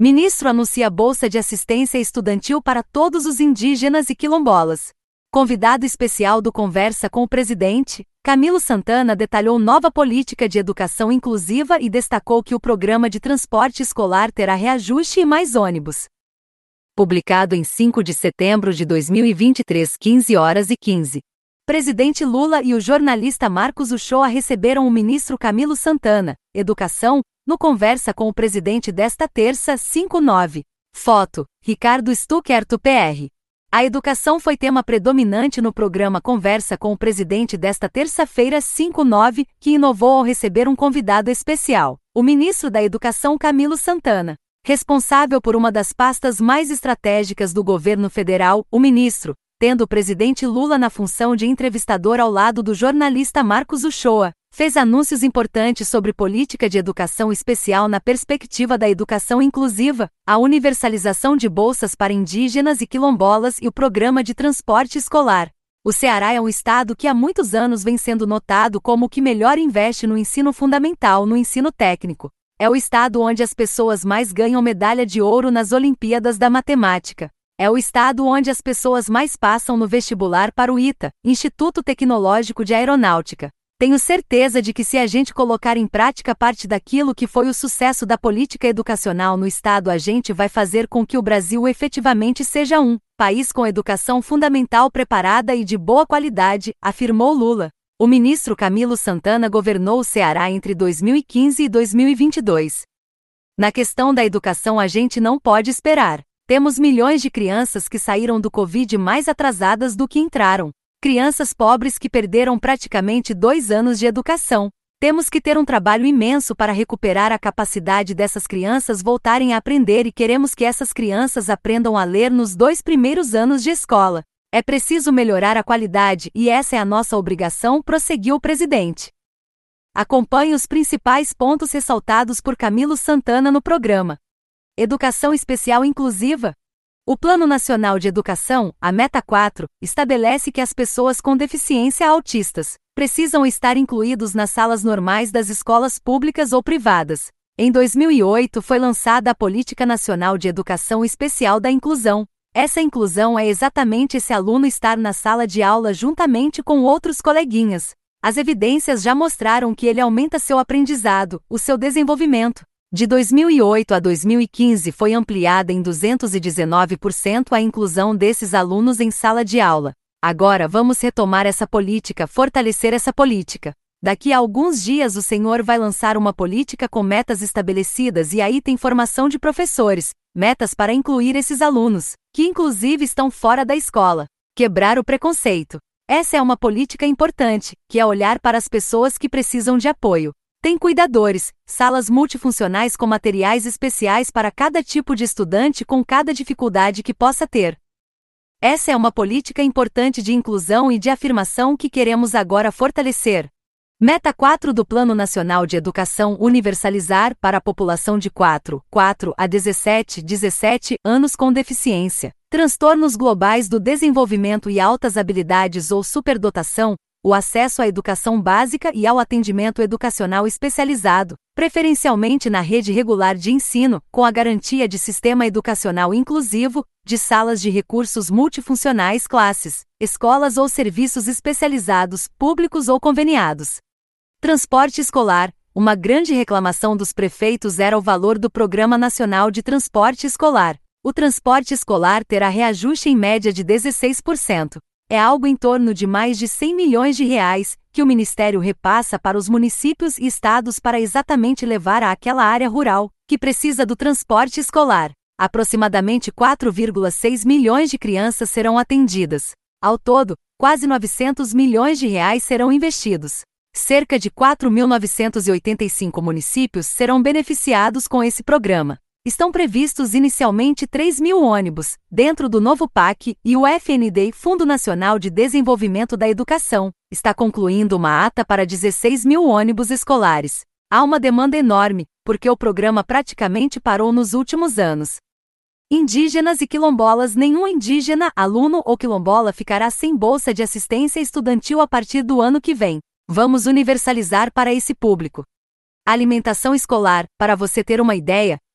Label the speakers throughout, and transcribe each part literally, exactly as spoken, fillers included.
Speaker 1: Ministro anuncia bolsa de assistência estudantil para todos os indígenas e quilombolas. Convidado especial do Conversa com o Presidente, Camilo Santana detalhou nova política de educação inclusiva e destacou que o programa de transporte escolar terá reajuste e mais ônibus. Publicado em cinco de setembro de dois mil e vinte e três, quinze horas e quinze. Presidente Lula e o jornalista Marcos Uchoa receberam o ministro Camilo Santana, Educação, no Conversa com o Presidente desta terça, cinco nove. Foto: Ricardo Stuckerto P R. A educação foi tema predominante no programa Conversa com o Presidente desta terça-feira, cinco nove, que inovou ao receber um convidado especial, o ministro da Educação Camilo Santana. Responsável por uma das pastas mais estratégicas do governo federal, o ministro, tendo o presidente Lula na função de entrevistador ao lado do jornalista Marcos Uchoa, fez anúncios importantes sobre política de educação especial na perspectiva da educação inclusiva, a universalização de bolsas para indígenas e quilombolas e o programa de transporte escolar. O Ceará é um estado que há muitos anos vem sendo notado como o que melhor investe no ensino fundamental, no ensino técnico. É o estado onde as pessoas mais ganham medalha de ouro nas Olimpíadas da Matemática. É o estado onde as pessoas mais passam no vestibular para o I T A, Instituto Tecnológico de Aeronáutica. Tenho certeza de que se a gente colocar em prática parte daquilo que foi o sucesso da política educacional no estado, a gente vai fazer com que o Brasil efetivamente seja um país com educação fundamental preparada e de boa qualidade, afirmou Lula. O ministro Camilo Santana governou o Ceará entre dois mil e quinze e dois mil e vinte e dois. Na questão da educação, a gente não pode esperar. Temos milhões de crianças que saíram do Covid mais atrasadas do que entraram. Crianças pobres que perderam praticamente dois anos de educação. Temos que ter um trabalho imenso para recuperar a capacidade dessas crianças voltarem a aprender e queremos que essas crianças aprendam a ler nos dois primeiros anos de escola. É preciso melhorar a qualidade e essa é a nossa obrigação, prosseguiu o presidente. Acompanhe os principais pontos ressaltados por Camilo Santana no programa. Educação especial inclusiva. O Plano Nacional de Educação, a Meta quatro, estabelece que as pessoas com deficiência autistas precisam estar incluídos nas salas normais das escolas públicas ou privadas. Em dois mil e oito foi lançada a Política Nacional de Educação Especial da Inclusão. Essa inclusão é exatamente esse aluno estar na sala de aula juntamente com outros coleguinhas. As evidências já mostraram que ele aumenta seu aprendizado, o seu desenvolvimento. De dois mil e oito a dois mil e quinze foi ampliada em duzentos e dezenove por cento a inclusão desses alunos em sala de aula. Agora vamos retomar essa política, fortalecer essa política. Daqui a alguns dias o senhor vai lançar uma política com metas estabelecidas e aí tem formação de professores, metas para incluir esses alunos, que inclusive estão fora da escola. Quebrar o preconceito. Essa é uma política importante, que é olhar para as pessoas que precisam de apoio. Tem cuidadores, salas multifuncionais com materiais especiais para cada tipo de estudante com cada dificuldade que possa ter. Essa é uma política importante de inclusão e de afirmação que queremos agora fortalecer. Meta quatro do Plano Nacional de Educação universalizar para a população de quatro, quatro a dezessete, dezessete anos com deficiência, transtornos globais do desenvolvimento e altas habilidades ou superdotação, o acesso à educação básica e ao atendimento educacional especializado, preferencialmente na rede regular de ensino, com a garantia de sistema educacional inclusivo, de salas de recursos multifuncionais, classes, escolas ou serviços especializados, públicos ou conveniados. Transporte escolar. Uma grande reclamação dos prefeitos era o valor do Programa Nacional de Transporte Escolar. O transporte escolar terá reajuste em média de dezesseis por cento. É algo em torno de mais de cem milhões de reais, que o Ministério repassa para os municípios e estados para exatamente levar àquela área rural, que precisa do transporte escolar. Aproximadamente quatro vírgula seis milhões de crianças serão atendidas. Ao todo, quase novecentos milhões de reais serão investidos. Cerca de quatro mil novecentos e oitenta e cinco municípios serão beneficiados com esse programa. Estão previstos inicialmente três mil ônibus, dentro do novo P A C, e o F N D, Fundo Nacional de Desenvolvimento da Educação, está concluindo uma ata para dezesseis mil ônibus escolares. Há uma demanda enorme, porque o programa praticamente parou nos últimos anos. Indígenas e quilombolas. Nenhum indígena, aluno ou quilombola ficará sem bolsa de assistência estudantil a partir do ano que vem. Vamos universalizar para esse público. Alimentação escolar. Para você ter uma ideia,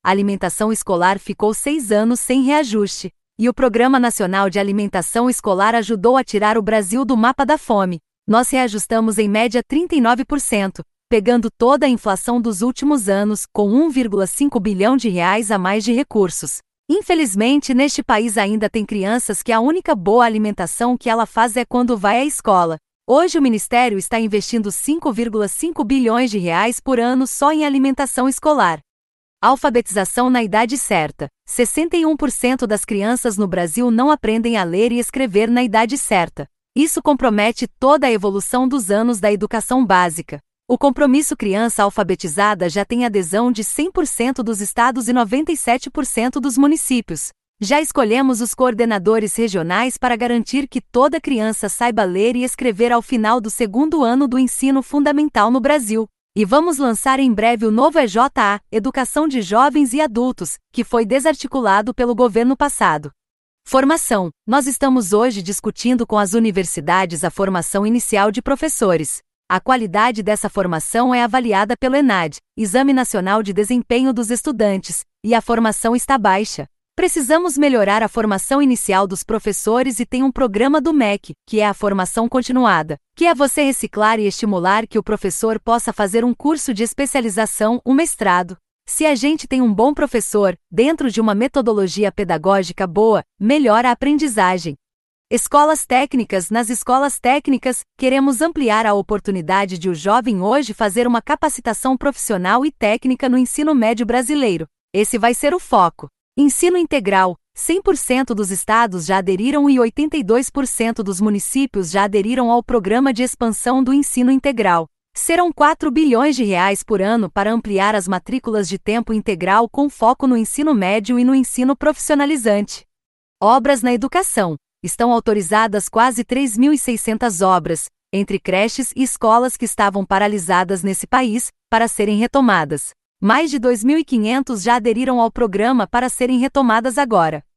Speaker 1: a alimentação escolar ficou seis anos sem reajuste. E o Programa Nacional de Alimentação Escolar ajudou a tirar o Brasil do mapa da fome. Nós reajustamos em média trinta e nove por cento, pegando toda a inflação dos últimos anos, com um vírgula cinco bilhão de reais a mais de recursos. Infelizmente, neste país ainda tem crianças que a única boa alimentação que ela faz é quando vai à escola. Hoje o Ministério está investindo cinco vírgula cinco bilhões de reais por ano só em alimentação escolar. Alfabetização na idade certa. sessenta e um por cento das crianças no Brasil não aprendem a ler e escrever na idade certa. Isso compromete toda a evolução dos anos da educação básica. O compromisso Criança Alfabetizada já tem adesão de cem por cento dos estados e noventa e sete por cento dos municípios. Já escolhemos os coordenadores regionais para garantir que toda criança saiba ler e escrever ao final do segundo ano do ensino fundamental no Brasil. E vamos lançar em breve o novo E J A, Educação de Jovens e Adultos, que foi desarticulado pelo governo passado. Formação. Nós estamos hoje discutindo com as universidades a formação inicial de professores. A qualidade dessa formação é avaliada pelo ENAD, Exame Nacional de Desempenho dos Estudantes, e a formação está baixa. Precisamos melhorar a formação inicial dos professores e tem um programa do M E C, que é a formação continuada, que é você reciclar e estimular que o professor possa fazer um curso de especialização, um mestrado. Se a gente tem um bom professor, dentro de uma metodologia pedagógica boa, melhora a aprendizagem. Escolas técnicas. Nas escolas técnicas, queremos ampliar a oportunidade de o jovem hoje fazer uma capacitação profissional e técnica no ensino médio brasileiro. Esse vai ser o foco. Ensino integral. cem por cento dos estados já aderiram e oitenta e dois por cento dos municípios já aderiram ao programa de expansão do ensino integral. Serão quatro bilhões de reais por ano para ampliar as matrículas de tempo integral com foco no ensino médio e no ensino profissionalizante. Obras na educação. Estão autorizadas quase três mil e seiscentas obras, entre creches e escolas que estavam paralisadas nesse país, para serem retomadas. Mais de dois mil e quinhentos já aderiram ao programa para serem retomadas agora.